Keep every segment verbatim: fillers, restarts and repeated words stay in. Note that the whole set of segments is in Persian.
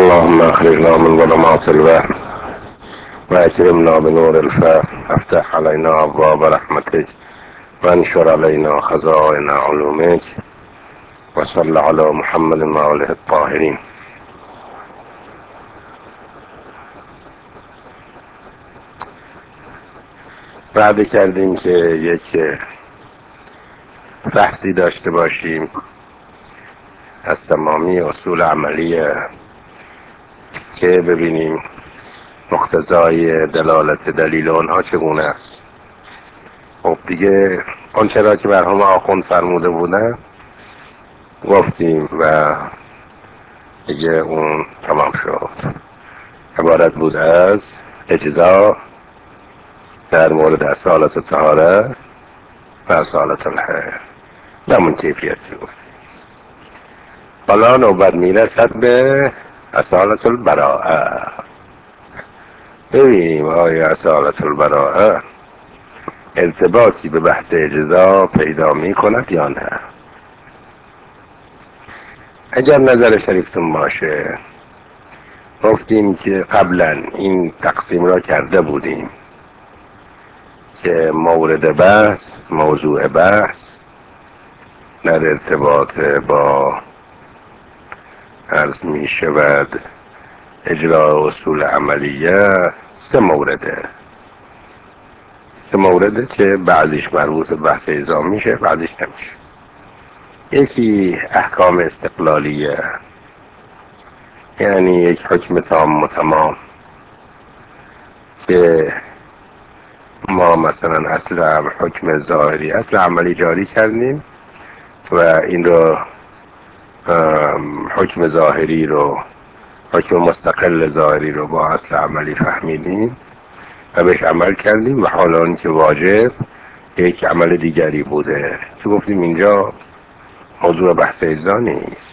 اللهم اخرجنا من ظلمات الوهم واكرمنا بنور الفهم، افتح علينا ابواب رحمتك وانشر علينا خزائن علومك، وصل على محمد وآله الطاهرين. بعد کردیم که یک بحثی داشته باشیم از تمامی اصول عملیه که ببینیم مقتضای دلالت دلیل آنها چگونه است. خب دیگه آنچه را که مرحوم آخوند فرموده بودن گفتیم و دیگه اون تمام شد. عبارت بود از اجزا در مورد اصالت طهاره و اصالت الحیض، همون کیفیتی بود. حالا نوبت میرسد به اصالت البراءه. ببینیم آیا اصالت البراءه ارتباطی به بحث اجزا پیدا می کند یا نه. اگر نظر شریفتون باشه گفتیم که قبلا این تقسیم را کرده بودیم که مورد بحث، موضوع بحث در ارتباط با عرض می شود اجرا اصول عملیه سه مورده سه مورده که بعضیش مربوط به بحث اجزا میشه، بعضیش نمیشه. یکی احکام استقلالیه، یعنی یک حکم تام و تمام که ما مثلا اصل حکم ظاهری، اصل عملی جاری کردیم و این رو حکم ظاهری رو، حکم مستقل ظاهری رو با اصل عملی فهمیدیم و بهش عمل کردیم و حالا این که واجب یک عمل دیگری بوده که گفتیم اینجا موضوع بحث اجزا نیست.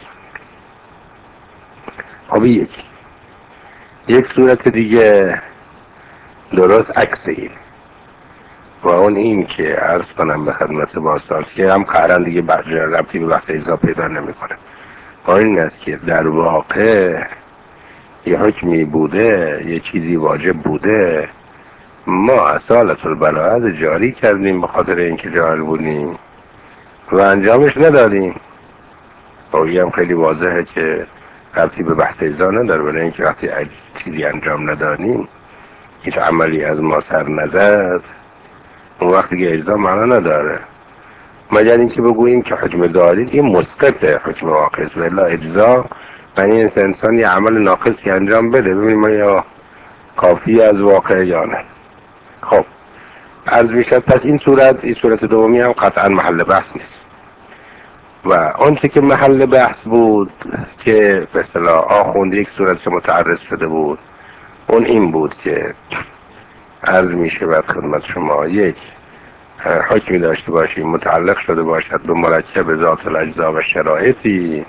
خب یک یک صورت دیگه درست عکس این و اون این که عرض کنم به خدمت بازتان که هم قرن دیگه ربطی به بحث اجزا پیدا نمی کنه. این است که در واقع یه حکمی بوده، یه چیزی واجب بوده، ما اصالت البراءه جاری کردیم به خاطر اینکه جاهل بودیم و انجامش ندادیم. و هم خیلی واضحه که ربطی به بحث اجزا نداره، برای اینکه وقتی چیزی انجام ندادیم، هیچ عملی از ما سر نزد، اون وقتی که اجزا معنا نداره، مگر اینکه بگوییم که حکم ظاهری دیگه مسقط حکم واقع، ولی اجزا یعنی انسان یه عمل ناقصی انجام بده، ببینیم ما یا کافی از واقع یا نه. خب عرض میشد پس این صورت این صورت دومی هم قطعا محل بحث نیست و آنچه که محل بحث بود که به اصطلاح آخوند یک صورت متعرض شده بود، اون این بود که عرض میشه بعد خدمت شما یک حکمی داشته باشیم متعلق شده باشد به مرکب ذات الاجزا و شرایطی،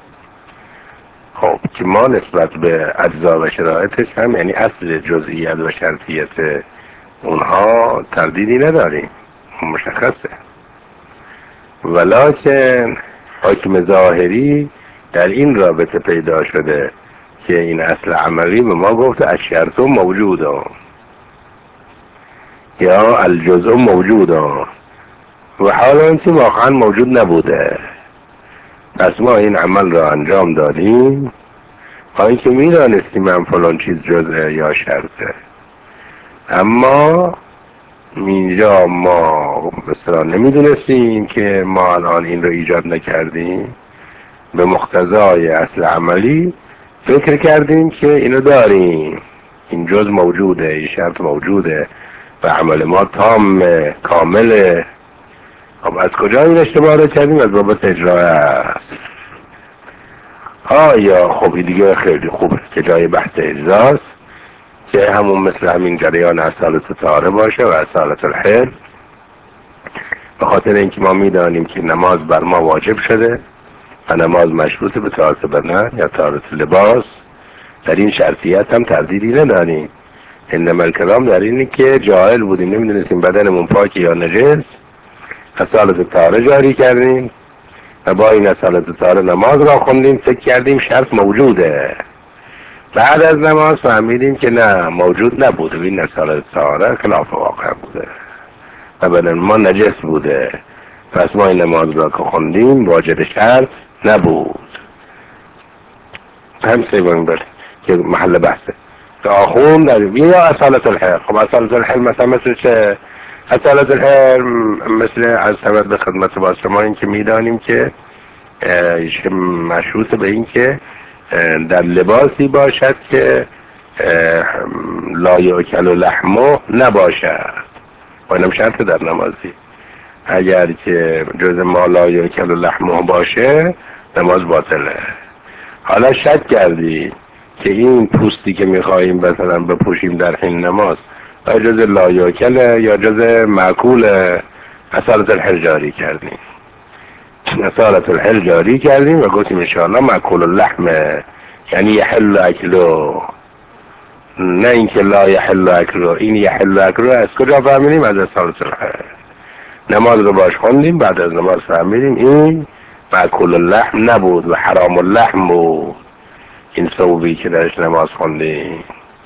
خب که ما نسبت به اجزا و شرایطش هم یعنی اصل جزئیت و شرطیت اونها تردیدی نداریم، مشخصه. ولکن حکم ظاهری در این رابطه پیدا شده که این اصل عملی به ما گفته الشرط موجوده یا الجزء موجوده و حالا اینکه واقعا موجود نبوده، پس ما این عمل را انجام دادیم با اینکه میدانستیم هم فلان چیز جزء یا شرطه، اما اینجا ما مثلا نمیدونستیم که ما الان این رو ایجاد نکردیم، به مقتضای اصل عملی فکر کردیم که اینو داریم، این جزء موجوده، این شرط موجوده و عمل ما تام کامله. خب از کجا این اشتباه رو کردیم؟ از بابت اجرا است. آیا خب دیگه خیلی خوبه که جای بحث اجزاست که همون مثل همین جریان اصالت طهاره باشه و اصالت الحیض، به خاطر اینکه ما میدانیم که نماز بر ما واجب شده و نماز مشروط به طهارت بدن یا طهارت لباس، در این شرطیت هم تردیدی نداریم. انما الکلام در اینه که جاهل بودیم، نمیدونستیم بدنمون پاکی یا نجس، اصالت طهاره جاری کردیم و با این اصالت طهاره نماز را خوندیم، فکر کردیم شرط موجوده بعد از نماز فهمیدیم که نه، موجود نبوده، این اصالت طهاره خلاف واقع بوده و بدن ما نجس بوده. پس ما این نماز را که خوندیم واجب شرط نبود. هم سیبان بر که محل بحثه که آخون در یا اصالت الحر. خب اصالت الحر مثلا مثل چه؟ اصالت الحر مثل از سبب به خدمت با شما این که میدانیم که مشروط به این که در لباسی باشد که لا یاکل لحمه نباشد و اینم شرط در نمازی. اگر که جز ما لا یاکل لحمه باشه نماز باطله. حالا شک کردی که این پوستی که میخواییم مثلا بپوشیم در حین نماز یا جز لا یاکل یا جز معکول، اصالت الحل جاری کردیم. اصالت الحل جاری کردیم و گفتیم انشاءالله معکول اللحمه، یعنی یحل اکلو، نه اینکه لا یحل اکلو. این یحل اکلو از کجا فهمیدیم؟ از اصالت الحل. نماز رو باش خوندیم، بعد از نماز فهمیدیم این معکول اللحم نبود و حرام اللحم بود. این ثوبی که درش نماز خوندیم.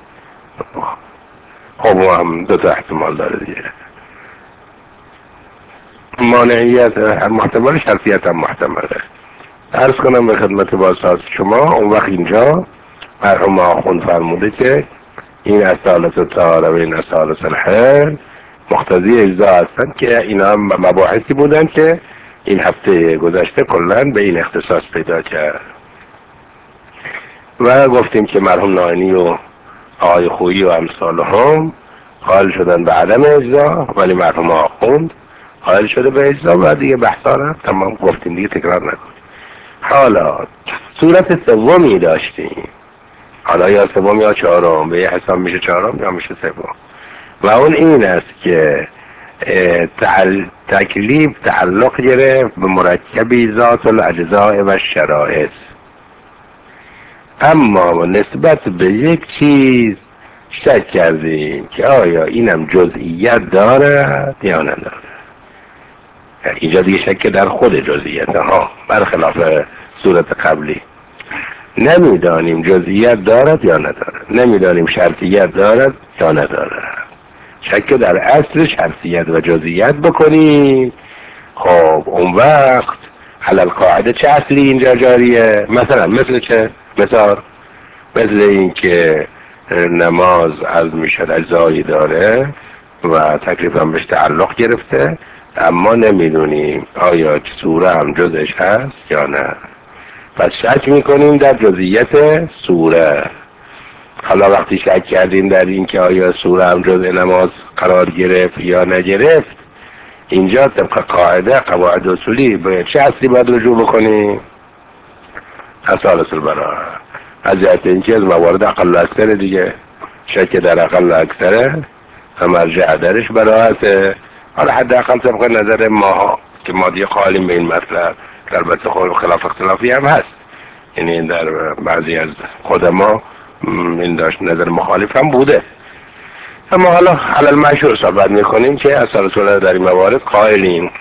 خب هم دو تا احتمال داره دیگه، مانعیت محتمل، شرطیت هم محتمله. عرض کنم به خدمت بازساز شما، اون وقت اینجا مرحوم آخوند فرموده که این اصالت طهاره و این اصالت الحل مقتضی اجزا هستند که اینا هم مباحثی بودن که این هفته گذشته کلن به این اختصاص پیدا کرد و گفتیم که مرحوم ناینی و آقای خویی و امثال هم قائل شدن به عدم اجزا، ولی مرحوم آخوند قائل شده به اجزا و دیگه بحثا رو تمام گفتیم دیگه، تکرار نکنیم. حالا صورت سومی داشتیم، حالا یا سوم یا چهارم، به یه حساب میشه چهارم یا میشه سوم، و اون این است که تکلیف تعلق گرفت به مرکبی ذات الاجزاء و شرائط، اما نسبت به یک چیز شک کردیم که آیا اینم جزئیت دارد یا ندارد. اینجا دیگه شک در خود جزئیت ها، برخلاف صورت قبلی. نمیدانیم جزئیت دارد یا ندارد، نمیدانیم شرطیت دارد یا ندارد. شک در اصل شرطیت و جزئیت بکنیم. خب اون وقت حلال قاعده چه اصلی اینجا جاریه؟ مثلا مثل چه؟ مثال مثل این که نماز از میشد اجزایی داره و تکلیف هم بهش تعلق گرفته، اما نمیدونیم آیا سوره هم جزش هست یا نه، پس شک میکنیم در جزئیت سوره. حالا وقتی شک کردیم در این که آیا سوره هم جزء نماز قرار گرفت یا نگرفت، اینجا طبق قاعده قواعد اصولی به چه اصلی باید رجوع بکنیم؟ اصالت البراءه. از جهت اینکه از موارد اقل اکثر دیگه، شک در اقل اکثره و مرجع درش براءته. حالا حداقل طبق نظر ما که ما دیگه خالیم به این مطلب، البته خود خلاف اختلافی هم هست، یعنی در بعضی از خودما این داشت نظر مخالف هم بوده، اما حالا علل مشهور صحبت میکنیم که اصالت البراءه در این موارد قائلیم.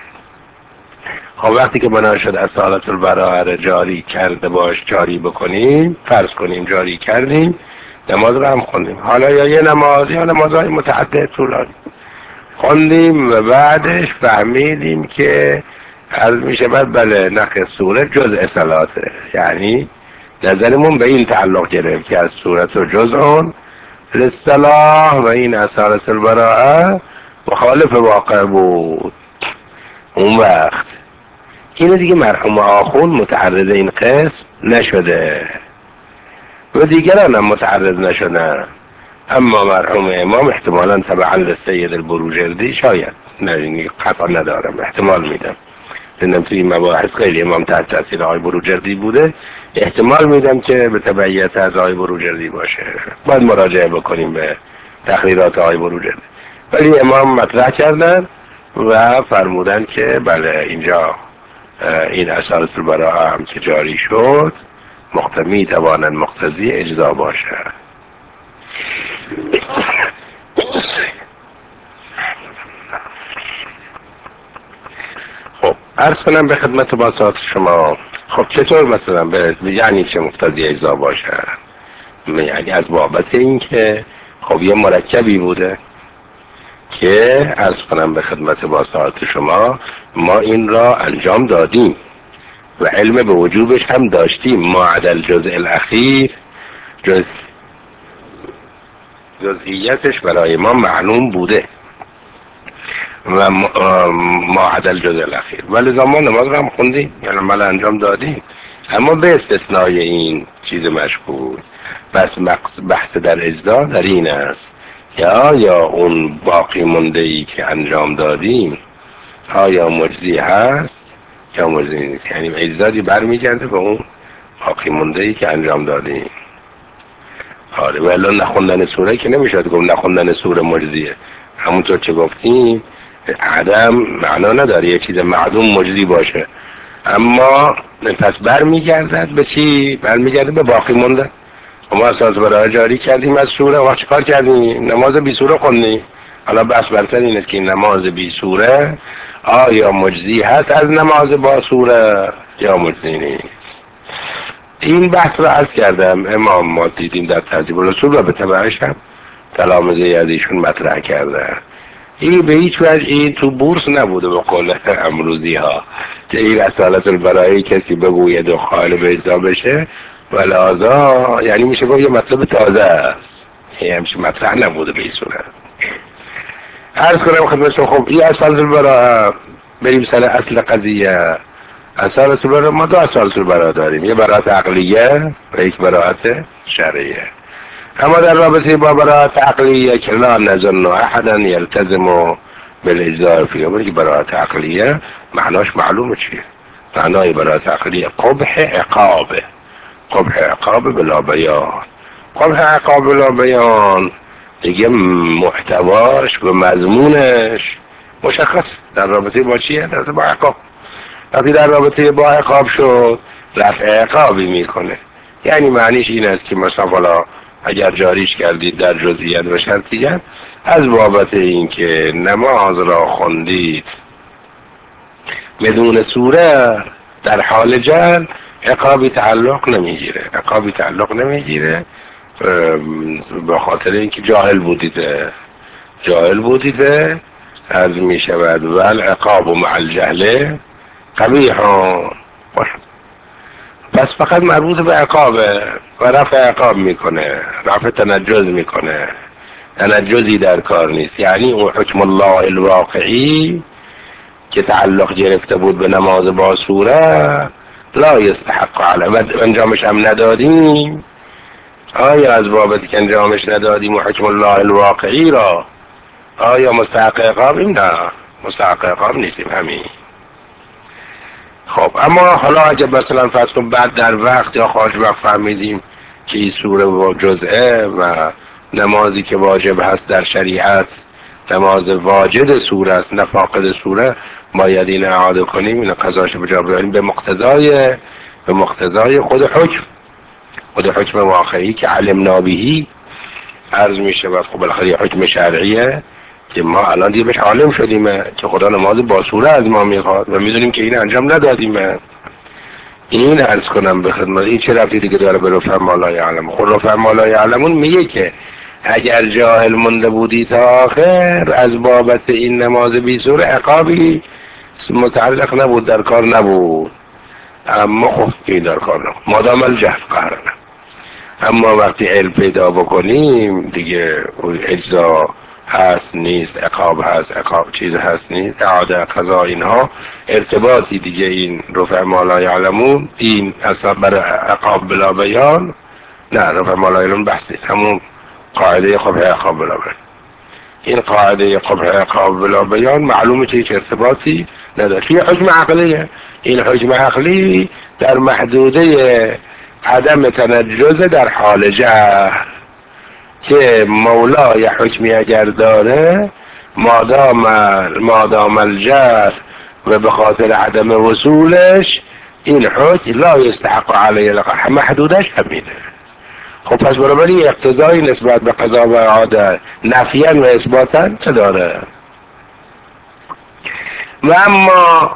خب وقتی که بنا شد اصالت البراءه جاری کرده باش جاری بکنیم، فرض کنیم جاری کردیم، نماز رو هم خوندیم، حالا یا یه نماز یا نمازهای متعدد طولانی خوندیم و بعدش فهمیدیم که از میشه بعد بله نقل سوره جزء صلاته، یعنی نظرمون به این تعلق گرفت که از سورت و جزء للصلاة و این اصالت البراءه مخالف واقع بود. اون وقت اینو دیگه مرحوم آخوند متعرض این قسم نشده و دیگران هم متعرض نشدن، اما مرحوم امام احتمالا تبعا لسید البروجردی شاید، نه قطعا ندارم، احتمال میدم لانم توی این مباحث خیلی امام تحت تاثیر آقای بروجردی بوده، احتمال میدم که به تبعیت از آقای بروجردی باشه. باید مراجعه بکنیم به تقریرات آقای بروجردی، ولی امام مطرح کردن و فرمودن که بله اینجا این اصالت البراءه هم که جاری شد مقتمی توانند مقتضی اجزا باشه. خب عرض کنم به خدمت باسات شما، خب چطور مثلا به یعنی چه مقتضی اجزا باشه؟ یعنی از بابت این که خب یه مرکبی بوده که عرض کنم به خدمت با ساعت شما ما این را انجام دادیم و علم به وجوبش هم داشتیم. ما عدل جزء الاخیر جز جزئیاتش برای ما معلوم بوده و ما عدل جزء الاخیر، ولی زمان نماز رو هم خوندیم یعنی عمل انجام دادیم، اما به استثنای این چیز مشکوک. بس بحث در اجزا در این است که آیا اون باقی مونده ای که انجام دادیم آیا مجزی هست یا مجزی نیست، یعنی اجزایی برمیگرده به اون باقی مونده ای که انجام دادیم. آره ولی نخوندن سوره که نمیشد گفت نخوندن سوره مجزیه، همونطور که گفتیم عدم معنا نداره یه چیز معدوم مجزی باشه، اما پس برمیگردد به چی؟ برمیگرده به باقی مونده. ما اساس برای جاری کردیم از سوره و چیکار کردیم؟ نماز بی سوره خوندیم. حالا بس برتر اینه که نماز بی سوره آیا مجزی هست از نماز با سوره یا مجزی نیست. این بحث رو عرض کردم امام ما دیدیم در تهذیب الرسول و به تبعش هم تلامذه از ایشون مطرح کرده. این به هیچ وجه این تو بورس نبوده به قول امروزی ها که این اصالت البرایی کسی بگوید و خائل به اجزا بشه ولازا یعنی میشه گفت یه مطلب تازه است، یه همچین مطرح نبوده به این صورت. عرض کنم خدمتشون خب این اصالت البرا بریم سر اصل قضیه. اصالت البرا ما دو اصالت البرا داریم، یه براءت عقلیه و یک براءت شرعیه. اما در رابطه با براءت عقلیه که لا نظن احدا یلتزم بالاجزاء فیها، بلکه براءت عقلیه معناش معلومه چیه. معنای براءت عقلیه قبح عقابه، قبح عقاب بلا بیان. قبح عقاب بلا بیان دیگه محتواش و مضمونش مشخص در رابطه با چیه؟ در رابطه با عقاب. وقتی در رابطه با عقاب شد رفع عقابی میکنه، یعنی معنیش این است که مثلا اگر جاریش کردید در جزئیات و شرطیات از بابت اینکه نماز را خوندید بدون سوره در حال جهل عقابی تعلق نمیگیره، عقابی تعلق نمیگیره به خاطر اینکه جاهل بودیده جاهل بودیده از می شود و العقاب مع الجهل قبیح. پس فقط مربوط به عقابه و رفع عقاب میکنه، رفع تنجز میکنه، تنجزی در کار نیست. یعنی اون حکم الله الواقعی که تعلق گرفته بود به نماز با سوره لا یستحق علی و انجامش هم ندادیم. آیا از بابتی که انجامش ندادیم و حکم الله الواقعی را آیا مستحق عقابیم؟ نه مستحق عقاب نیستیم همین. خب اما حالا اگه مثلا فرض کن بعد در وقت یا خارج وقت فهمیدیم که این سوره و جزئه و نمازی که واجب هست در شریعت نماز واجد سوره است نه فاقد سوره، باید این اعاده کنیم، این قضاش به جا بیاریم به مقتضای به مقتضای خود حکم خود حکم واقعی که علمنا بهی عرض میشه و خب بالاخره حکم شرعیه که ما الان دیگه بهش عالم شدیم که خدا نماز با سوره از ما میخواد و میدونیم که این انجام ندادیم. این عرض کنم به خدمت این چه ربطی دیگه داره به رفع ما لا یعلم. خود رفع ما لا یعلمون میگه که اگر جاهل مونده بودی تا آخر از بابت این نماز بی سوره عقابی متعلق نبود، در کار نبود، اما خب این در کار نبود مادام الجهل قهرنا. اما وقتی علم پیدا بکنیم دیگه اجزا هست نیست، عقاب هست عقاب چیز هست نیست، اعاده قضا اینها ارتباطی دیگه این رفع ما لا یعلمون این اصلا بر عقاب بلا بیان نه رفع ما لا یعلمون بحث نیست، همون قاعده قبح عقاب بلا بیان. این قاعده قبح عقاب بلا بیان معلومه که هیچ ارتباطی نداره. این حکم عقلیه، این حکم عقلی در محدوده عدم تنجز در حال جهل که مولای حکمی اگر داره مادام مادام الجهل و به خاطر عدم وصولش این حکم لا یستحق علیه لقاء محدودش همینه. خب پس بنابراین اقتضایی نسبت به قضا و اعاده نفیاً و اثباتاً چه داره؟ و اما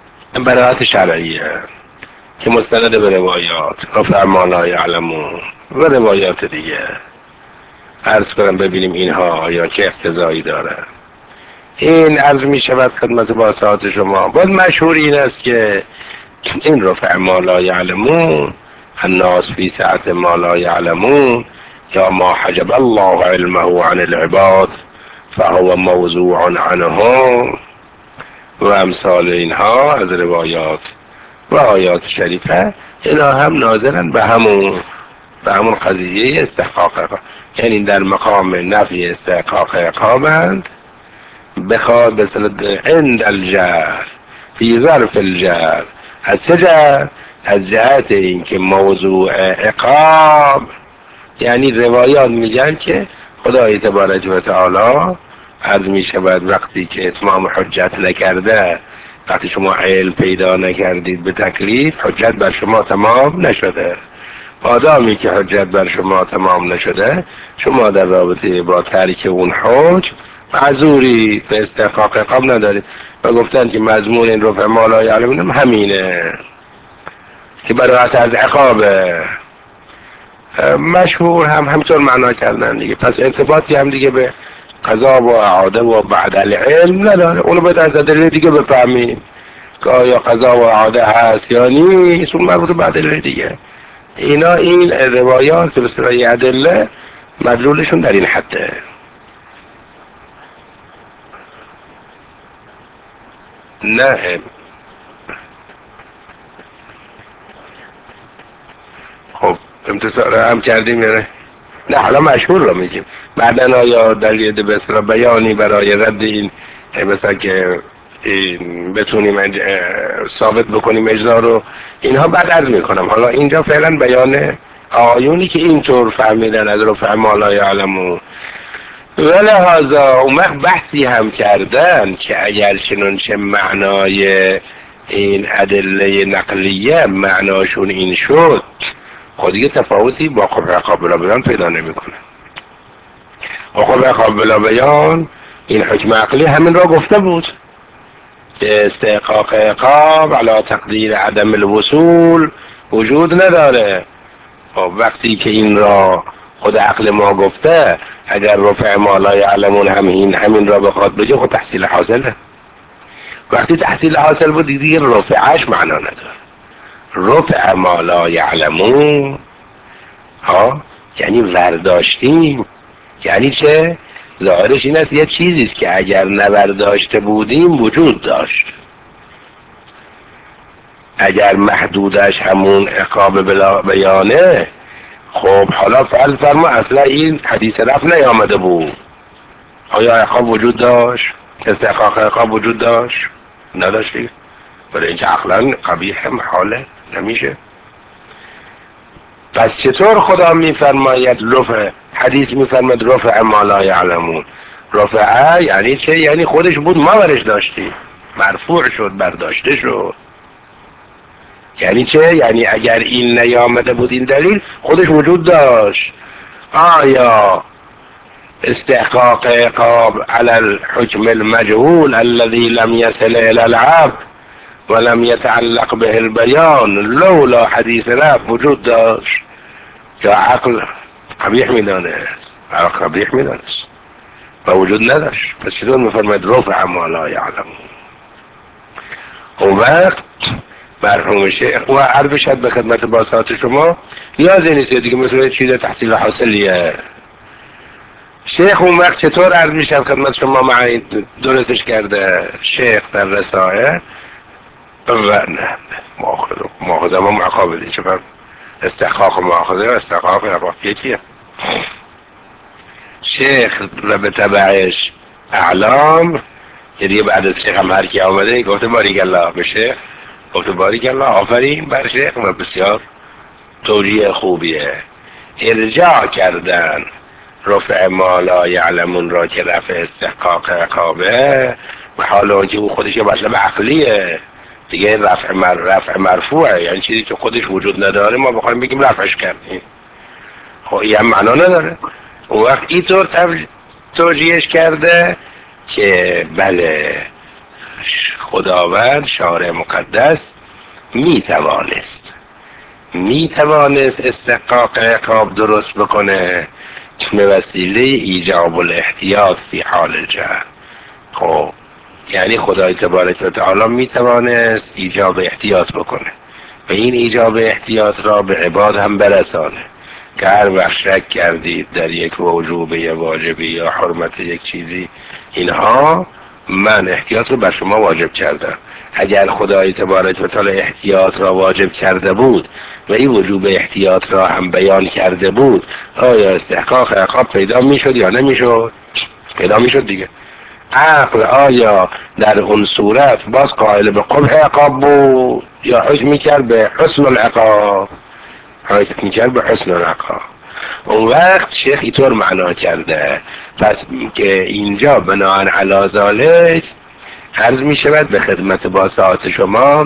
براءت شرعیه که مستند به روایات رفع ما لا یعلمون و روایات دیگه عرض کنم ببینیم اینها آیا چه اقتضایی داره. این عرض می شود خدمت باسطات شما. باز مشهور این است که این رفع ما لا یعلمون الناس فی سعت ما لا یعلمون یا ما حجب الله علمه عن العباد فهو موضوع عنهم و امثال اینها از روایات و آیات شریفه. اینا هم ناظرن به همون به همون قضیه استحقاق عقاب، یعنی در مقام نفی استحقاق عقابند بخواد به صورت عند الجهل فی ظرف الجهل. از چه جهت؟ از جهت اینکه موضوع عقاب، یعنی روایات میگن که خدای تبارک و تعالی عرض می شود وقتی که اتمام حجت نکرده، وقتی شما علم پیدا نکردید به تکلیف، حجت بر شما تمام نشده. آدمی که حجت بر شما تمام نشده، شما در رابطه با ترک اون حج معذوری، به استحقاق عقاب ندارید. و گفتن که مضمون این رفع ما لا یعلمون همینه که براءت از عقابه. مشهور هم همطور معنا کردن دیگه. پس ارتباطی هم دیگه به قضا و اعاده و بعد العلم نداره. اونو باید از دلیل دیگه بفهمیم که آیا قضا و اعاده هست یا نیست، اون مربوط بعد العلم دیگه. اینا این روایات به صورت ادله مدلولشون در این حده. نه خب امتصال هم کردیم یا نه؟ نه حالا مشهور رو میگیم. بعدن آیا دلیل به اصطلاح بیانی برای رد این مثلا که این بتونیم ثابت بکنیم اجزا رو، اینها بعد عرض میکنم. حالا اینجا فعلا بیان آیونی که اینطور فهمیدن از رفع ما لا یعلمون. ولهذا اون وقت بحثی هم کردن که اگر چنانچه معنای این ادله نقلیه معناشون این شد، خود دیگه تفاوتی با قبح قابل بیان پیدا نمیکنه. قبح قابل بیان این حکم عقلی همین را گفته بود که استحقاق عقاب علی تقدیر عدم الوصول وجود نداره. خب وقتی که این را خود عقل ما گفته، اگر رفع ما لا یعلمون همین همین را بخواد بگه، خود تحصیل حاصله. وقتی تحصیل حاصل بود دیگه رفعش معنا نداره. رفع ما لا یعلمون ها یعنی ورداشتیم. یعنی چه؟ ظاهرش این است یه چیزیست که اگر نورداشته بودیم وجود داشت. اگر محدودش همون عقاب بلا بیانه، خب حالا فرض فرما اصلا این حدیث رفع نیامده بود، آیا عقاب وجود داشت؟ استحقاق عقاب وجود داشت؟ نداشتی؟ برای اینکه عقلا قبیح محاله نمیشه. پس چطور خدا میفرماید رفع حدیث میفرماید رفع ما لا یعلمون؟ رفع یعنی چه؟ یعنی خودش بود ما برش داشتیم، مرفوع شد، برداشته شد. یعنی چه؟ یعنی اگر این نیامده بود این دلیل، خودش وجود داشت. آیا استحقاق عقاب علی الحکم المجهول الذي لم يصل الى العبد ولم يتعلق به البيان لولا حدیث رفع وجود داشت، یا عقل قبیح میدانه، عقل قبیح میدانه و وجود نداشت؟ پس چطور میفرماید رفع ما لا یعلمون؟ اون وقت مرحوم شیخ و عرض شد به خدمت باسطات شما نیازی نیست دیگه، مثل چیز تحصیل حاصلیه. شیخ اون وقت چطور عرض میشد خدمت شما معین درستش کرده شیخ در رسائل و نه ماخذ ماخذ ما معقابلی چه فرق استحقاق ماخذه و استحقاق عقاب یکیه. شیخ و به تبعش اعلام که دیگه بعد از شیخ هم هر کی آمده گفته باریک الله به شیخ، گفته باریک الله آفرین بر شیخ و بسیار توجیه خوبیه. ارجاع کردن رفع ما لا یعلمون را که رفع استحقاق عقابه، و حالا اون که او خودش یه مطلب عقلیه دیگه، رفع مر رفع مرفوعه، یعنی چیزی که خودش وجود نداره ما بخوایم بگیم رفعش کردیم، خب این هم معنا نداره. اون وقت اینطور توجیهش کرده که بله خداوند شارع مقدس می توانست می توانست استحقاق عقاب درست بکنه به وسیله ایجاب الاحتیاط فی حال الجهل. خب یعنی خدای تبارک و تعالی می توانست ایجاب احتیاط بکنه و این ایجاب احتیاط را به عباد هم برسانه که هر وقت شک کردید در یک وجوب یا واجبی یا حرمت یک چیزی، اینها من احتیاط رو بر شما واجب کردم. اگر خدای تبارک و تعالی احتیاط را واجب کرده بود و این وجوب احتیاط را هم بیان کرده بود، آیا استحقاق عقاب پیدا میشد یا نمیشد؟ پیدا میشد دیگه. عقل آیا در اون صورت باز قائل به قبح عقاب بود یا حکم میکرد به حسن العقاب؟ حکم میکرد به حسن العقاب. اون وقت شیخ اینطور معنا کرده، پس که اینجا بناهن علی ذالک عرض می شود به خدمت با ساعت شما،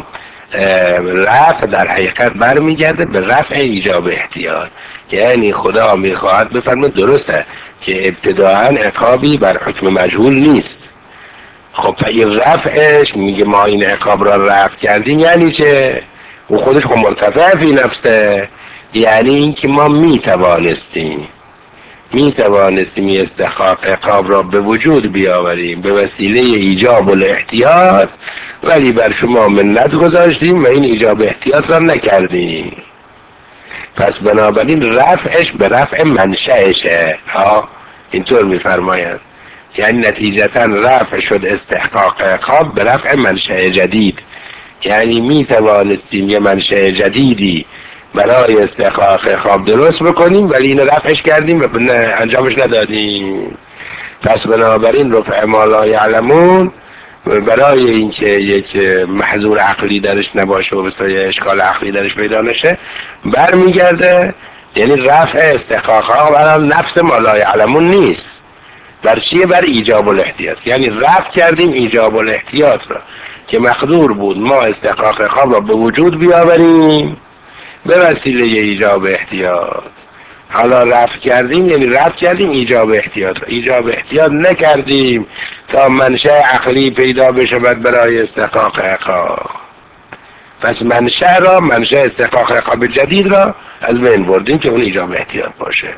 رفع در حقیقت برمیگرده به رفع ایجاب احتیاط. یعنی خدا میخواهد بفرمه درسته که ابتداعا عقابی بر حکم مجهول نیست. خب این رفعش میگه ما این عقاب را رفع کردیم یعنی چه؟ او خودش خب مرتفع فی نفسه، یعنی این که ما میتوانستیم میتوانستیم استحقاق عقاب را به وجود بیاوریم به وسیله ایجاب الاحتیاط، ولی بر شما منت گذاشتیم و این ایجاب احتیاط را نکردیم. پس بنابراین رفعش به رفع منشأشه. ها اینطور میفرمایند، یعنی نتیجتا رفع شد استحقاق عقاب به رفع منشأ جدید. یعنی میتوانستیم یه منشأ جدیدی برای استحقاق عقاب درست بکنیم ولی این رفعش کردیم و انجامش ندادیم. پس بنابراین رفع ما لا یعلمون برای اینکه یک محظور عقلی درش نباشه و بسای اشکال عقلی درش پیدا نشه برمیگرده، یعنی رفع استحقاق عقاب برای نفس ما لا یعلمون نیست، بر چیه؟ بر ایجاب الاحتیاط. یعنی رفع کردیم ایجاب الاحتیاط را که مقدور بود ما استحقاق عقاب را به وجود بیاوریم به وسیله ایجاب احتیاط. حالا رفع کردیم یعنی رفع کردیم ایجاب احتیاط، ایجاب احتیاط نکردیم تا منشأ عقلی پیدا بشه برای استحقاق عقاب. پس منشأ را منشأ استحقاق عقاب جدید را از بین بردیم که اون ایجاب احتیاط باشه.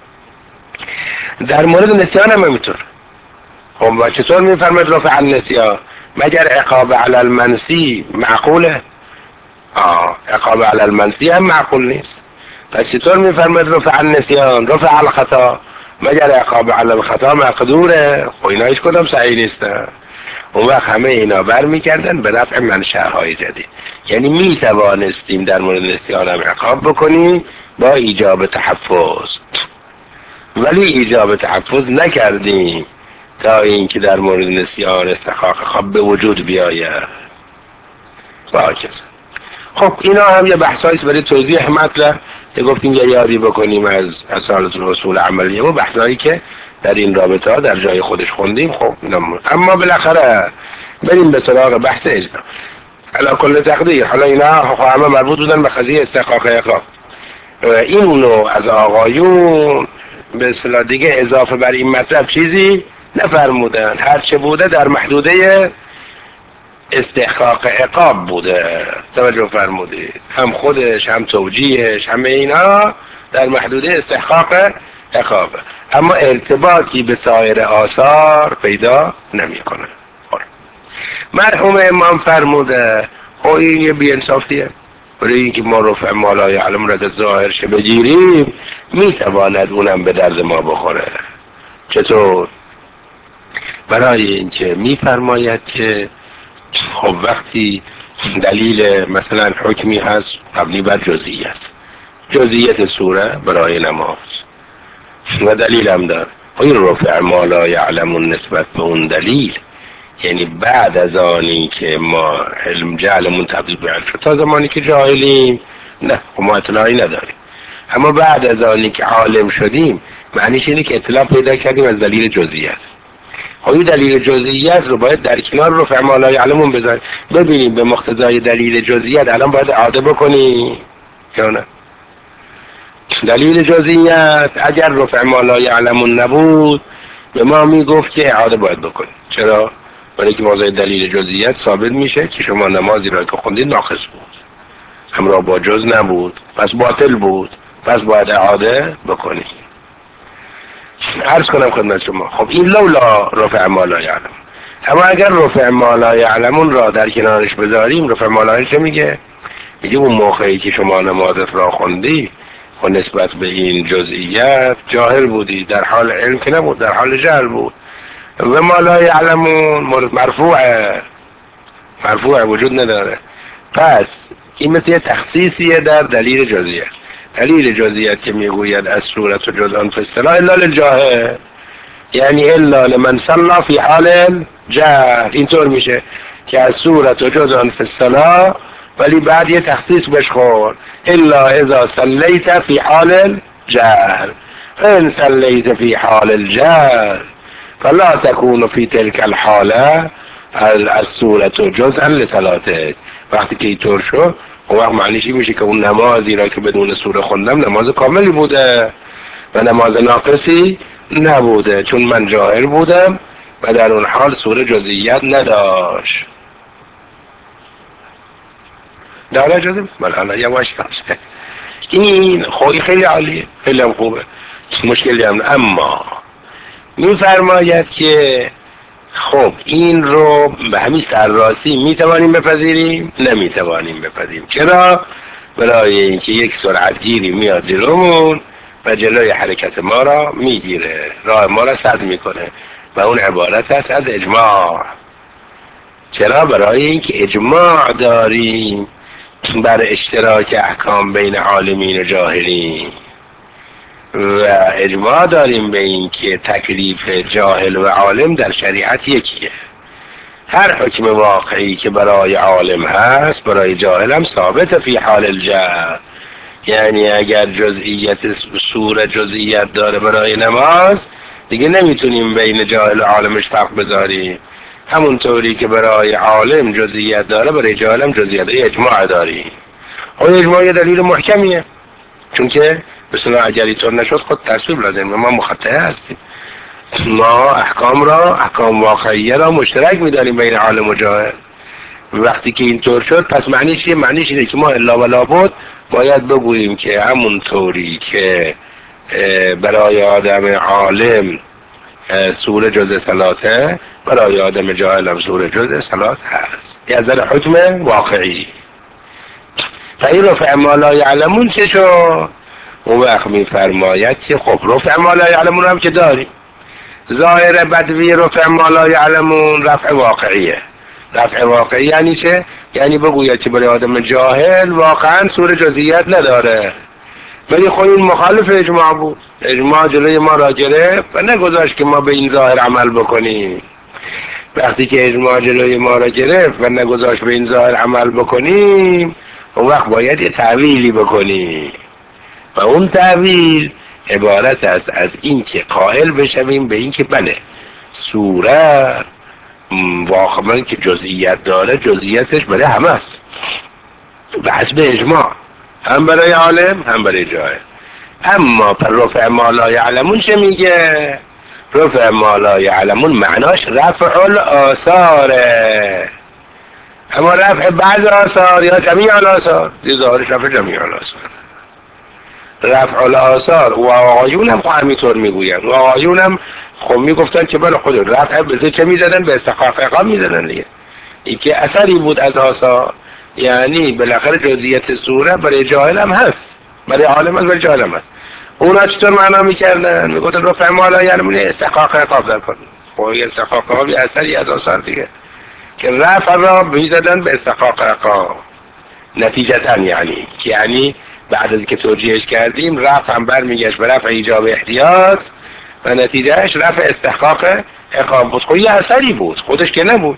در مورد نسیان هم همینطور. خب و چطور میفرماید رفع النسیان؟ مگر عقاب علی المنسی معقوله؟ آه عقاب علی المنسی هم معقول نیست. پس چطور میفرماید رفع النسیان؟ رفع الخطا؟ مگر عقاب علی الخطا مقدوره؟ خب اینا هیچ کدام صحیح نیستن. اون وقت همه اینا بر میکردن به رفع منشأهای جدید. یعنی میتوانستیم در مورد نسیان هم عقاب بکنیم با ایجاب تحفظ، ولی ایجاب تحفظ نکردیم تا اینکه در مورد نسیان استحقاق عقاب به وجود بیاید. باشه. خب اینا هم یه بحثاییست برای توضیح مطلب که گفتیم یه یادی بکنیم از اصالت اصول عملیه و بحثایی که در این رابطه ها در جای خودش خوندیم. خب اینا اما بالاخره بریم به سراغ بحث اجرا. علا کل تقدیر حالا اینا همه مربوط بودن به قضیه استحقاق عقاب. این نوع از آقایون به اصطلاح دیگه اضافه بر این مطلب چیزی نفرمودن، هر چه بوده در محدوده استحقاق عقاب بوده. توجه فرمودید، هم خودش هم توجیهش همه اینا در محدوده استحقاق عقاب، اما ارتباطی به سایر آثار پیدا نمیکنه. مرحوم امام فرموده خب این یه بی‌انصافیه، برای اینکه ما رفع ما لا یعلم را ظاهرش بگیریم میتواند اونم به درد ما بخوره. چطور؟ برای اینکه میفرماید که خب وقتی دلیل مثلا حکمی هست مبنی بر جزئیت، جزئیت سوره برای نماز و دلیل هم داره، این رفع ما لا یعلمون نسبت به اون دلیل یعنی بعد از آنی که ما علم جهلمون تبدیل به علم شد، تا زمانی که جاهلیم نه ما اطلاعی نداریم، اما بعد از آنی که عالم شدیم معنیش اینه که اطلاع پیدا کردیم از دلیل جزئیت. خب این دلیل جزئیت رو باید در کنار رفع ما لا یعلمون بذاریم، ببینیم به مقتضای دلیل جزئیت الان باید اعاده بکنیم یا نه. دلیل جزئیت اگر رفع ما لا یعلمون نبود به ما میگفت که اعاده باید بکنیم. چرا؟ برای که موضوع دلیل جزئیت ثابت میشه که شما نمازی را که خوندید ناقص بود. همراه با جز نبود، پس باطل بود، پس باید اعاده بکنی. عرض کنم خدمت شما، خب این لولا رفع ما لا یعلم. اما اگر رفع ما لا یعلمون را در کنارش بذاریم، رفع ما لا چه میگه؟ میگه اون موقعی که شما نمازت را خوندی و نسبت به این جزئیات جاهل بودی، در حال علم که نبود، در حال جهل بود. و ما لا یعلمون مرفوعه، مرفوعه وجود نداره. پس این مثل یه تخصیصیه در دلیل جزئیات. دلیل جزئیات که میگوید از صورت و جزء فی اصطلاح الا للجاهل، یعنی الا لمن صلى فی حال جهل، اینطور میشه که از صورت و جزء فی اصطلاح، ولی بعد یه تخصیص بشخور الا اذا صلیت فی حال الجهل، ان صلیت فی حال الجهل فلا تكون فی تلك الحاله الصورت و جزءا لصلاتک. وقتی که اینطور شد اون وقت معنیش میشه که اون نمازی را که بدون سوره خوندم نماز کاملی بوده و نماز ناقصی نبوده، چون من جاهل بودم و در اون حال سوره جزئیات نداشت. داره اجازه بله الان یواش باشه. این خوی خیلی عالیه، خیلی هم خوبه، مشکلی هم. اما میفرماید که خب این رو به همین سرراستی میتوانیم بپذیریم؟ نمیتوانیم بپذیریم. چرا؟ برای اینکه یک سرعتگیری میاد جلومون و جلوی حرکت ما را میگیره، راه ما را سد میکنه و اون عبارت است از اجماع. چرا؟ برای اینکه اجماع داریم بر اشتراک احکام بین عالمین و جاهلین و اجماع داریم به این که تکلیف جاهل و عالم در شریعت یکیه. هر حکم واقعی که برای عالم هست برای جاهل هم ثابت فی حال الجهل. یعنی اگر جزئیت سوره جزئیت داره برای نماز، دیگه نمیتونیم بین جاهل و عالمش فرق بذاریم. همونطوری که برای عالم جزئیت داره برای جاهل هم جزئیت داره، اجماع داریم. اون اجماع یه دلیل محکمیه، چون که بسیار اگر اینطور نشد خود تصویب لازم و ما مخطئه هستیم. ما احکام را، احکام واقعیه را مشترک می‌دانیم بین عالم و جاهل. وقتی که اینطور شد پس معنیش چیه؟ معنیش اینه که ما الا و لابد باید بگوییم که همون طوری که برای آدم عالم سوره جزء صلاته، برای آدم جاهل هم سوره جزء صلات هست. یه از نظر حکم واقعی. و این رفع ما لا یعلمون چه شد؟ اون وقت میفرماید که خب رفع ما لا یعلمون هم که داریم. ظاهر بدوی رفع ما لا یعلمون رفع واقعیه. رفع واقعی یعنی چه؟ یعنی بگوید که برای آدم جاهل واقعا سوره جزئیات نداره، ولی خب این مخالف اجماع بود. اجماع جلوی ما را گرفت و نگذاشت که ما به این ظاهر عمل بکنیم. وقتی که اجماع جلوی ما را گرفت و نگذاشت به این ظاهر عمل بکنیم، اون وقت باید یه تعویلی بکنیم و اون تعویل عبارت است از این که قائل بشویم به این که بله سوره واقعا که جزئیات داره، جزئیاتش برای همه است به حسب اجماع، هم برای عالم هم برای جاهل. اما پر رفع ما لا یعلمون چه میگه؟ رفع ما لا یعلمون معناش رفع الاثاره، اما رفع بعض آثار یا جمیع الاثار، یه ظاهرش رفع جمیع الاثار. رفع الاثار و آقایون هم همینطور میگوین، و آقایون هم خب میگفتن که بله خود رفع به چه میزدن؟ به استحقاق اقام میزدن دیگه. این که اثری بود از آثار، یعنی بالاخره جزئیات سوره برای جاهل هم هست، برای عالم هم برای جاهل هم هست. اونا چطور معنا میکردن؟ میگفتن رفع ما لا یعلمون استحقاق اقام در کن. خب استحقاق اقام یه اثری از آثار دیگه که رفع را میزدن به استحقاق اقام نتیجتا، یعنی یعنی بعد از که توجیهش کردیم رفع هم برمیگشت به رفع ایجاب احتیاط و نتیجهش رفع استحقاق اقام بود. خب یه اثری بود، خودش که نبود.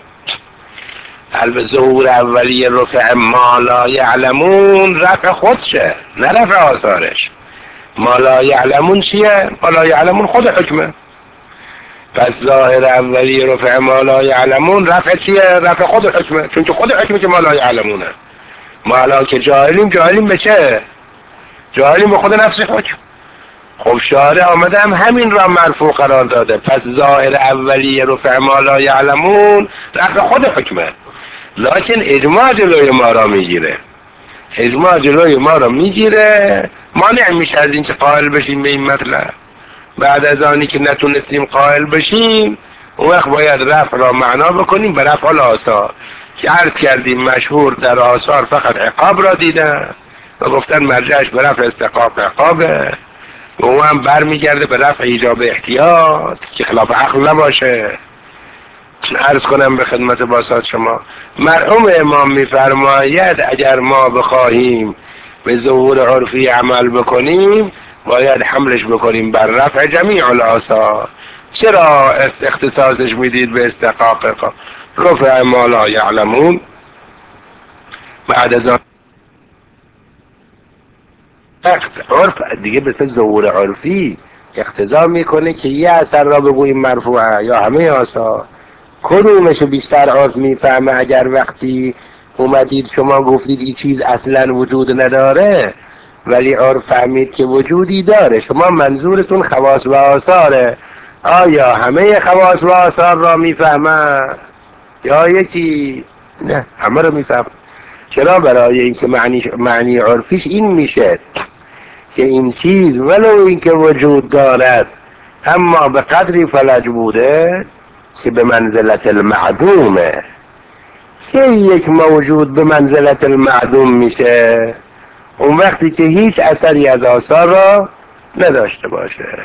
البته ظهور اولی رفع ما لا یعلمون رفع خودشه نه رفع آثارش. ما لا یعلمون چیه؟ ما لا یعلمون خود حکمه. پس ظاهر اولی رفع ما لا یعلمون رفع چیه؟ رفع خود حکمه، چون که خود حکمه که ما لا یعلمونه. ما الان که جاهلیم، جاهلیم به چه؟ جاهلیم به خود نفس حکم. خب شارع آمده هم همین را مرفوع قرار داده. پس ظاهر اولی رفع ما لا یعلمون رفع خود حکمه، لکن اجماع جلوی ما را میگیره. اجماع جلوی ما رو میگیره، مانع میشه از اینکه قائل بشیم به این مطلب. بعد از آنی که نتونستیم قائل بشیم اون وقت باید رفع را معنا بکنیم به رفع الآثار که عرض کردیم مشهور در آثار فقط عقاب را دیدن و گفتن مرجعش به رفع استحقاق عقابه و اون هم برمیگرده به رفع ایجاب احتیاط که خلاف عقل نباشه. عرض کنم به خدمت باسط شما مرحوم امام میفرماید اگر ما بخواهیم به ظهور عرفی عمل بکنیم باید حملش بکنیم بر رفع جمیع الآثار. چرا اختصاصش میدید به استحقاق رفع ما لا یعلمون؟ بعد از آن عرف دیگه به ظهور عرفی اقتضا میکنه که یه اثر را بگوییم مرفوعه یا همه آثار. کدومشو بیشتر عرف میفهمه؟ اگر وقتی اومدید شما گفتید این چیز اصلا وجود نداره ولی عرف فهمید که وجودی داره، شما منظورتون خواص و آثاره، آیا همه خواص و آثار را میفهمه یا یکی؟ نه، همه را میفهمه. چرا؟ برای اینکه معنی معنی عرفیش این میشه که این چیز ولو اینکه وجود دارد اما به قدری فلج بوده که به منزلت المعدومه. که یک موجود به منزلت المعدوم میشه اون وقتی که هیچ اثری از آثار را نداشته باشه.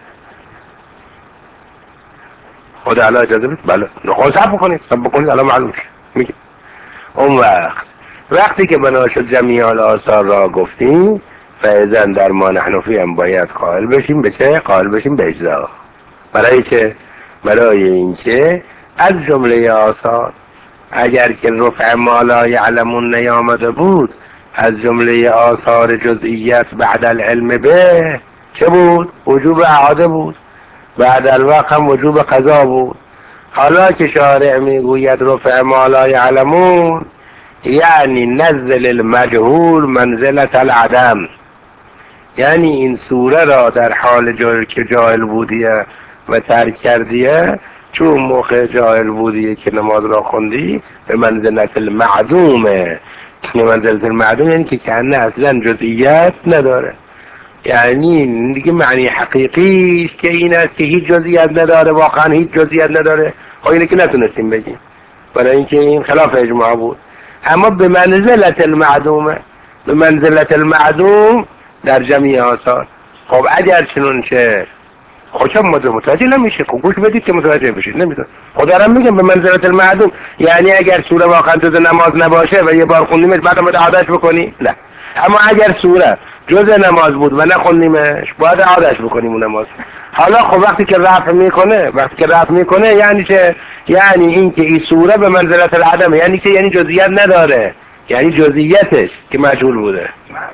خدا علا اجازه بید؟ بله نخواه سب بکنید سب بکنید الان معلوم میگه اون وقت وقتی که بنا شد جمیع الآثار را گفتیم فاذن در ما نحن فی هم باید قائل بشیم به چه؟ قائل بشیم به اجزا. برای چه؟ برای اینکه از جمله آثار اگر که رفع ما لا یعلمون نیامده بود از جمله آثار جزئیت بعد العلم به چه بود؟ وجوب اعاده بود، بعد الوقت هم وجوب قضا بود. حالا که شارع میگوید رفع ما لا یعلمون یعنی نزل المجهول منزلت العدم، یعنی این سوره را در حال جایی که جاهل بودیه و ترک کردیه چون موقع جاهل بودیه که نماز را خوندی به منزلت المعدومه. به منزلت المعدوم یعنی که کنه اصلا جزئیات نداره، یعنی دیگه معنی حقیقیش که این است که هیچ جزئیات نداره، واقعا هیچ جزئیات نداره. خب اینه که نتونستیم بگیم برای اینکه این خلاف اجماع بود. اما به منزلت المعدومه، به منزلت المعدوم در جمعی آثار. خب اگر چنون چه خب چه متوجه نمیشه؟ خب گوش بدید که متوجه بشید. نمیدونم خب دارم میگم به منزلت المعدوم یعنی اگر سوره واقعا جز نماز نباشه و یه بار خوندیمش بعد هم عادش بکنی نه، اما اگر سوره جز نماز بود و نخوندیمش باید عادش بکنیم اون نماز. حالا خب وقتی که رفع میکنه وقتی که رفع میکنه یعنی چه؟ یعنی این که این سوره به منزلت العدم، یعنی که یعنی جزئیات نداره، یعنی جزئیاتش که مجهول بوده.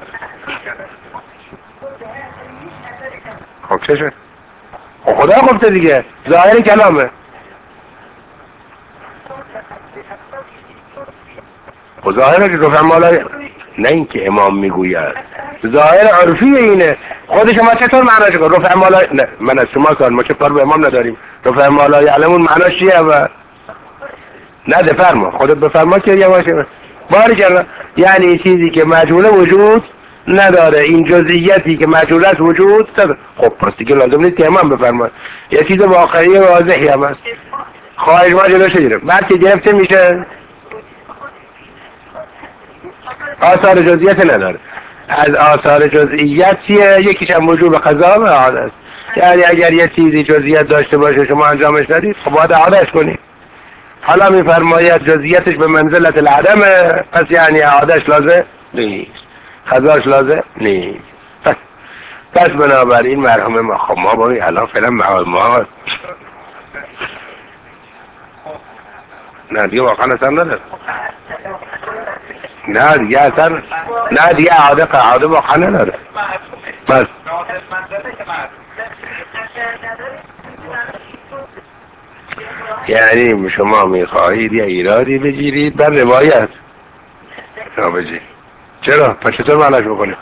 خب چه شد؟ خدا گفته دیگه، ظاهر کلامه. و ظاهر که رفع مالای نه اینکه امام میگوید، ظاهر عرفی اینه. خود شما چطور معناش کن؟ رفع مالای نه من از شما سوال، ما چه کار به امام نداریم. رفع مالای علمون معناش چیه؟ و نه بفرما خودت بفرما که یواشه باری کردن. یعنی چیزی که مجهوله وجود نداره، این جزئیاتی که مجهول است وجود نداره. خب پس دیگه لازم نیست که امام بفرما، یه چیز واقعی و واضحی هم هست. خواهش ما جلوش گیره. بعد که گرفته میشه آثار جزئیات نداره. از آثار جزئیات چیه؟ یکیش هم وجوب قضا و اعاده است. یعنی اگر یه چیزی جزئیات داشته باشه شما انجامش ندید خب باید اعادهش کنید. حالا میفرماید جزئیاتش به منزلت العدمه، پس یعنی اعادهش لازم نیست، قضاش لازم نیست. پس پس بنابراین مرحوم ما خب ما باید الان فعلا معلومات نه دیگه واقعا اصلا نداره. نه دیگه اصلا نه دیگه اعاده اعاده واقعا نداره. بس یعنی شما میخواهید یه ایرادی بگیرید بر روایت یا بگید چرا؟ پس چطور معناش بکنید؟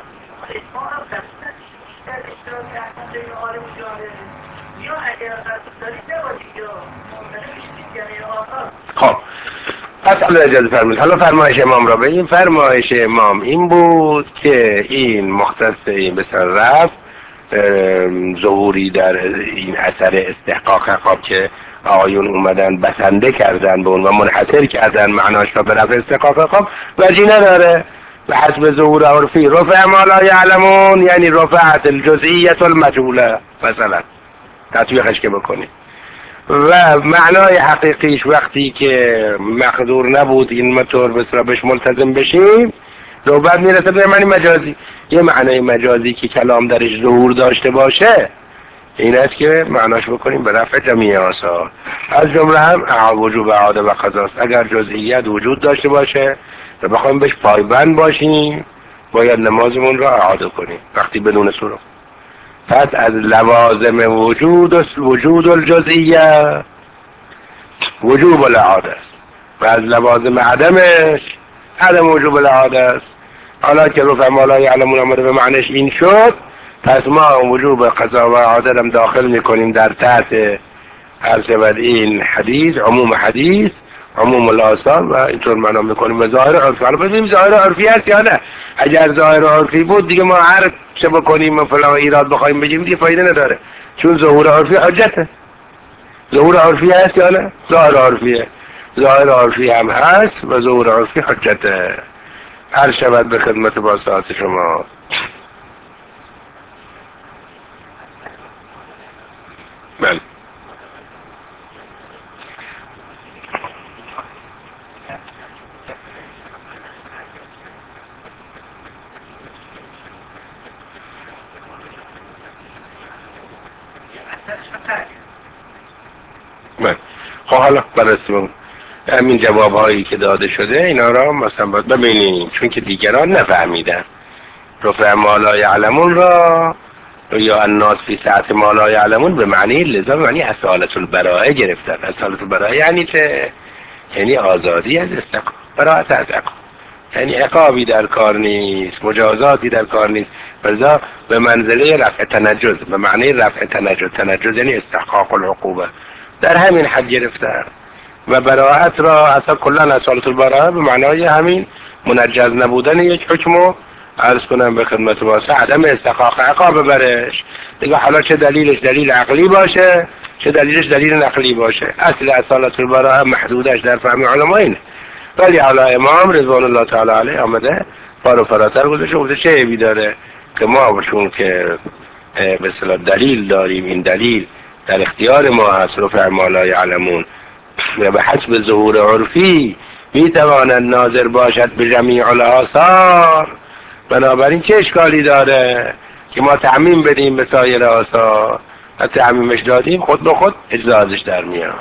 خب اصلا اجازه فرمود. حالا فرمایش امام را بگیم. فرمایش امام این بود که این مختص این بسر رفت ظهوری در این اثر استحقاق عقاب که آقایون اومدن بسنده کردن به اون و منحصر کردن معناش را به رفع استحقاق عقاب وجی نداره. به حسب ظهور عرفی رفع ما لا یعلمون، یعنی رفعت الجزئیت المجهوله مثلا تطبیقش که بکنیم. و معنای حقیقیش وقتی که مقدور نبود این مطور بسرا بهش ملتزم بشیم رو بعد میرسه به معنی مجازی. یه معنای مجازی که کلام درش ظهور داشته باشه این است که معناش بکنیم به رفع جمیع آثار، از جمله هم وجوب اعاده و قضاست. اگر جزئیت وجود داشته باشه و بخوایم بهش پایبند باشیم باید نمازمون را اعاده کنیم وقتی بدون سورة. پس از لوازم وجود وجود الجزئیه وجوب الاعاده است و از لوازم عدمش عدم وجوب الاعاده است. حالا که رفع ما لا یعلمون آمده به معنیش این شد، پس ما وجوب قضا و اعاده هم داخل میکنیم در تحت هر شود این حدیث، عموم حدیث، عموم الآثار و اینطور معنا میکنیم به ظاهر عرفی. حالا ببینیم ظاهر عرفی هست یا نه. اگر ظاهر عرفی بود دیگه ما هر چه بکنیم و فلان ایراد بخوایم بگیم دیگه فایده نداره، چون ظهور عرفی حجته. ظهور عرفی هست یا نه؟ ظاهر عرفیه. ظاهر عرفی هم هست و ظهور عرفی حجته. هر شود به خدمت با ساعت شما. بله بله. خب حالا برسیم همین جواب هایی که داده شده اینا را مثلا باید ببینیم، چون که دیگران نفهمیدن رفع ما لا یعلمون را یا الناس فی ساعت ما لا یعلمون به معنی لذا معنی اصالت البراءه گرفتن. اصالت البراءه یعنی چه؟ یعنی آزادی از استقامت، براءت از عقاب، یعنی عقابی در کار نیست، مجازاتی در کار نیست. لذا به منزله رفع تنجز، به معنی رفع تنجز، تنجز یعنی استحقاق العقوبه، در همین حد گرفتن. و براءت را اصلا کلا اصالت البراءه به معنای همین منجز نبودن یک حکمو عرض کنم به خدمت واسه عدم استحقاق عقاب برش دیگه. حالا چه دلیلش دلیل عقلی باشه چه دلیلش دلیل نقلی باشه، اصل اصالت البراءه محدودش در فهم علما اینه. ولی حالا امام رضوان الله تعالی علیه آمده بارو فراتر گذاشته گفته چه عیبی داره که ما چون که به اصطلاح دلیل داریم، این دلیل در اختیار ما هست، رفع ما لا یعلمون و به حسب ظهور عرفی میتواند ناظر باشد به جمیع الآثار، بنابراین چه اشکالی داره که ما تعمیم بدیم به سایر آثار و تعمیمش دادیم خود به خود اجزازش در میاد.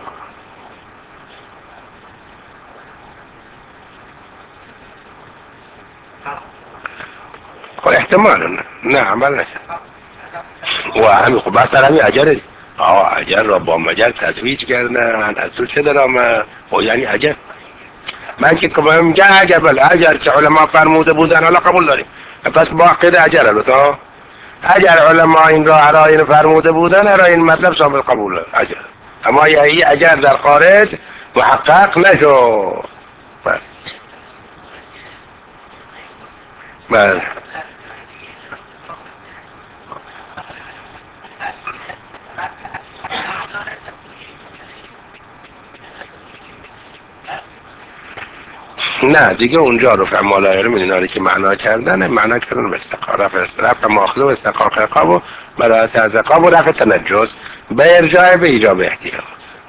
خب احتمال نه نه عمل نشد و همین خب بس همین اجر آه اجر را با مجر تزویج کردن از تو چه دارم خب یعنی اجر من که که میگه اجر بله اجر که علما فرموده بودن حالا قبول داریم پس با عقیده اجر البته اجر علما این را عراین فرموده بودن عراین مطلب ثابت قبول اجر، اما یه اجر در خارج محقق نشو. بله بله نه دیگه اونجا رفع ما لا یعلمون اینا که معنا کردن معنا کردن به استقاق رفع رفع ماخذ و استقاق عقاب و براءت از عقاب و رفع تنجس به ارجاع به ایجاب احتیاط.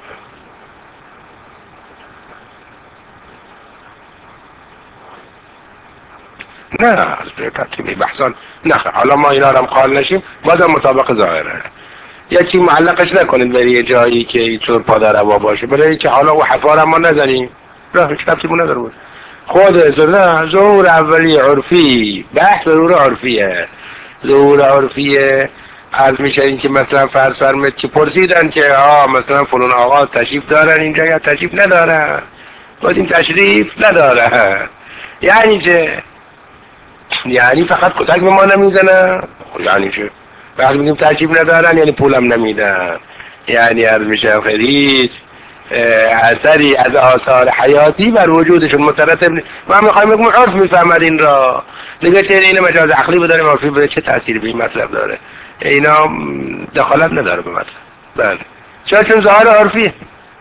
نه از ترتیبی بحثان نه. حالا ما اینا رو هم قال نشیم بازم مطابق ظاهره، یکی معلقش نکنید بری یه جایی که اینطور پادر هوا باشه برای که حالا و حفار ما نزنیم نه هیچ ترتیبی نداره بود. خود نه ظهور اولی عرفی بحث ظهور عرفیه. ظهور عرفیه عرض میشه این که مثلا فرض فرمید که پرسیدن که آه مثلا فلان آقا تشریف دارن اینجا یا تشریف ندارن، گفتیم تشریف نداره. یعنی چه؟ یعنی فقط کتک به ما نمیزنن. یعنی چه؟ وقتی میگیم تشریف ندارن یعنی پولم نمیدن، یعنی عرض میشه خرید اثری از آثار حیاتی بر وجودشون مترتب نیست. ما هم میخوایم بگیم عرف میفهمد این را دیگه، چه این مجاز عقلی بداریم عرفی بده، چه تأثیری به این مطلب داره؟ اینا دخالت نداره به مطلب. بله چرا؟ چون ظاهر عرفیه.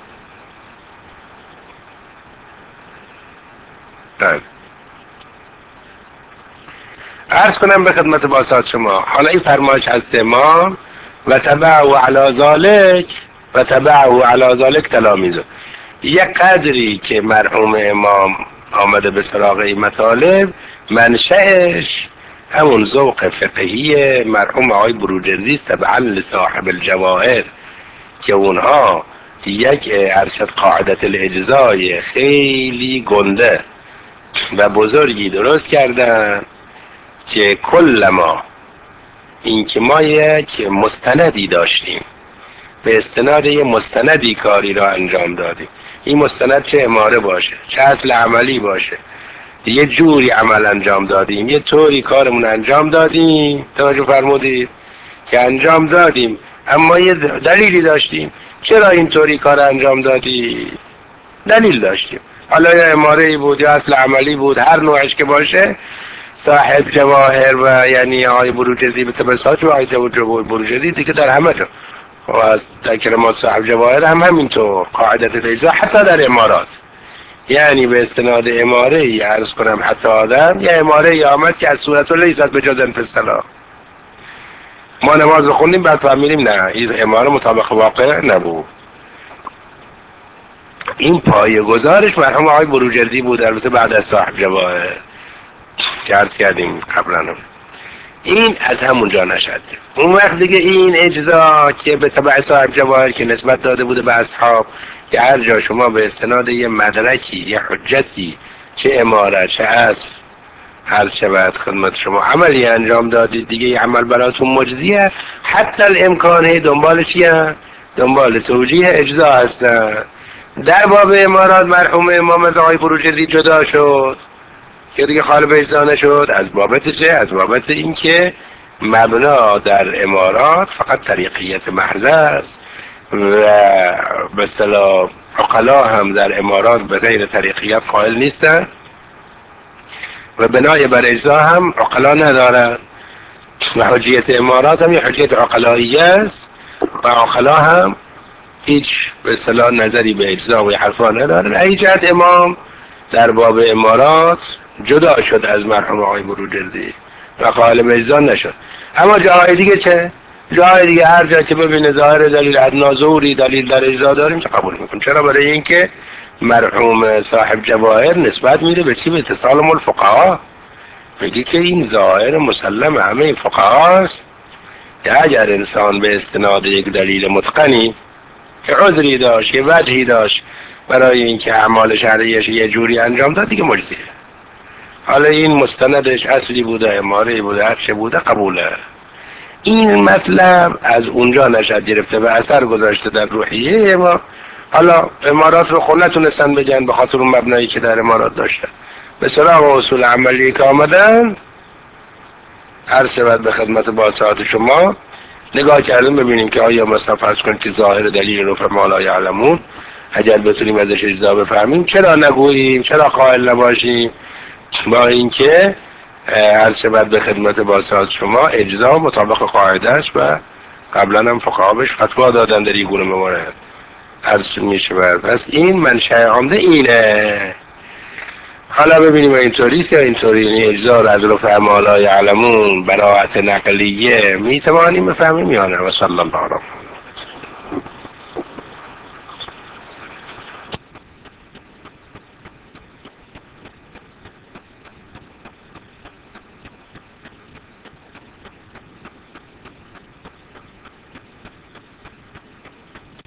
بله عرض کنم به خدمت باسط شما، حالا این فرمایش هست امام و تبعه علی ذالک و تبعه علی ذالک تلامیذه. یک قدری که مرحوم امام آمده به سراغ این مطالب، منشأش همون ذوق فقهی مرحوم آقای بروجردی است تبعا لصاحب الجواهر، که اونها یک ارشد قاعدت الاجزای خیلی گنده و بزرگی درست کردن که کل ما این که ما یک مستندی داشتیم، به استناد یه مستندی کاری را انجام دادیم. این مستند چه اماره باشه، چه اصل عملی باشه، یه جوری عمل انجام دادیم، یه طوری کارمون انجام دادیم، توجه فرمودید که انجام دادیم، اما یه دلیلی داشتیم چرا اینطوری کار انجام دادی، دلیل داشتیم. حالا یا اماره بود یا اصل عملی بود، هر نوعش که باشه، صاحب جواهر و یعنی آقای بروجردی به تبساط و آقای بروجردی دیگه در همه جا و از در کلمات صاحب جواهر هم همینطور قاعدت الاجزا، حتی در امارات، یعنی به استناد اماره ای عرض کنم حتی آدم یا اماره ای آمد که از صورت لیست به جز انفصلا ما نماز بخونیم بعد فهمیدیم نه این اماره مطابق واقع نبود. این پایه گذارش مرحوم آقای بروجردی بود، البته بعد از صاحب جواهر که عرض کردیم قبلا. این از همونجا نشد. اون وقت دیگه این اجزا که به تبع صاحب جواهر که نسبت داده بوده به اصحاب، که هر جا شما به استناد یه مدرکی یه حجتی چه اماره چه اصل هر شود خدمت شما عملی انجام دادید، دیگه یه عمل براتون مجزیه، حتی الامکانه دنبال چیه؟ دنبال توجیه اجزا هستن. در باب امارات مرحوم امام از آقای بروجردی جدا شد که دیگه خالب اجزا نشد. از بابت چه؟ از بابت اینکه مبنا در امارات فقط طریقیت محض است و به اصطلاح عقلا هم در امارات به غیر طریقیت قائل نیستن و بنای بر اجزا هم عقلا ندارن و حجیت امارات هم یه حجیت عقلاییه است و عقلا هم هیچ به اصطلاح نظری به اجزا و حرفا ندارن. ای جهت امام در باب امارات جدا شد از مرحوم آقای بروجردی و قائل به اجزا نشد. اما جاهای دیگه چه؟ جاهای دیگه هر جا که ببینه ظاهر دلیل ادنا زوری دلیل در اجزا داریم که قبول میکن. چرا؟ برای اینکه مرحوم صاحب جواهر نسبت میده به چی؟ به اتصال الفقها، میگه که این ظاهر مسلم همه فقها است که اگر انسان به استناد یک دلیل متقنی که عذری داشت یه وجهی داشت برای اینکه اعمال شرعیش یه جوری انجام داد دیگه مجزیه. حالا این مستندش اصلی بوده اماره بوده هر چه بوده قبوله. این مطلب از اونجا نشد گرفته و اثر گذاشته در روحیه ما. حالا امارات رو خود نتونستن بگن به خاطر اون مبنایی که در امارات داشتن، به سراغ اصول عملی که آمدن هر شود به خدمت باسعات شما نگاه کردیم ببینیم که آیا مثلا فرض کنید که ظاهر دلیل رو فما لا یعلمون اگر بتونیم ازش اجزا بفهمیم چرا نگوییم، چرا قائل نباشیم، با اینکه هر شود به خدمت باسعات شما اجزا مطابق قاعده است و قبلا هم فقها بهش فتوا دادن در این گونه موارد عرض میشود. پس این منشأ عمده اینه. حالا ببینیم اینطوریست یا اینطوری، یعنی اجزا رو از رفع ما لا یعلمون براعت نقلیه میتوانیم بفهمیم یا نه. و صلی الله علیه